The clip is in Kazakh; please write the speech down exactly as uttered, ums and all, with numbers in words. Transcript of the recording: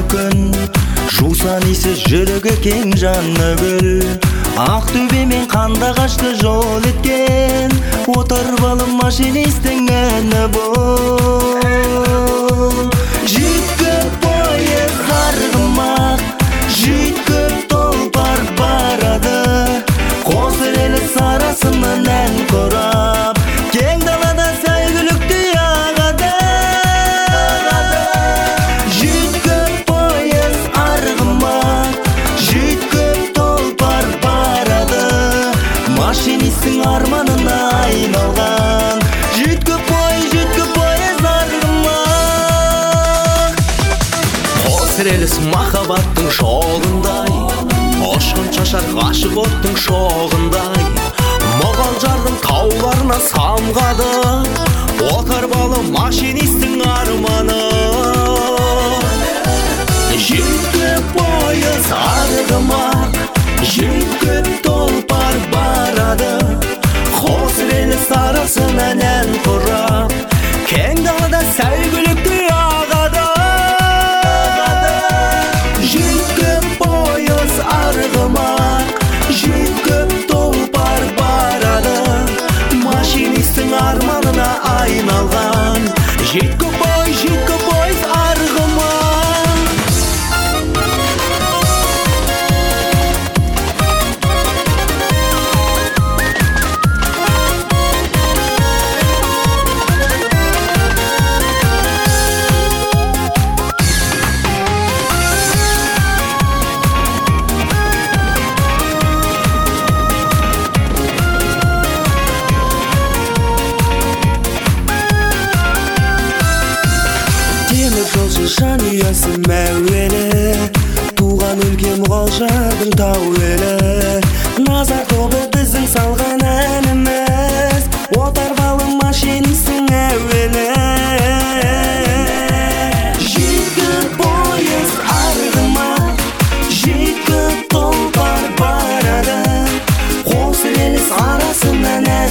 күн, жусан иісі жүрегі кең жанны гүл. Ақтөбе мен Қандыағашты жол еткен, отыр балым машинистің әні бұл. Жүйткіп пойыз арғымақ, жүйткіп толпар барады, қос рельс арасынан ән құрап, кең далада сәйгүлікті ағады. Жүйткіп пойыз арғымақ, жүйткіп толпар барады, машинистің арманына айналған. Жүйткіп пойыз, жүйткіп пойыз арғымақ. Қос рельс махаббаттың жолындай, ұшқын шашар ғашық оттың шоғындай, мұғалжардың тауларына самғады, отар балы машинистің арманы. Жүйткіп пойыз арғымақ, жүйткіп толпар барады, қос рельс арасынан ән құрап, кең далада сәйгүлікті ағады. Жүйткіп пойыз арғымақ, жүйткіп толпар барады, машинистің арманына айналған. Жүйткіп пойыз, жүйткіп пойыз арғымақ. Жолшы жанұясы мәуелі, туған өлке Мұғалжардың тау елі. Назар тобы біздің салған әніміз, отар балы машинистің әуелі. Жүйткіп пойыз арғымақ, жүйткіп толпар барады, қос рельс арасынан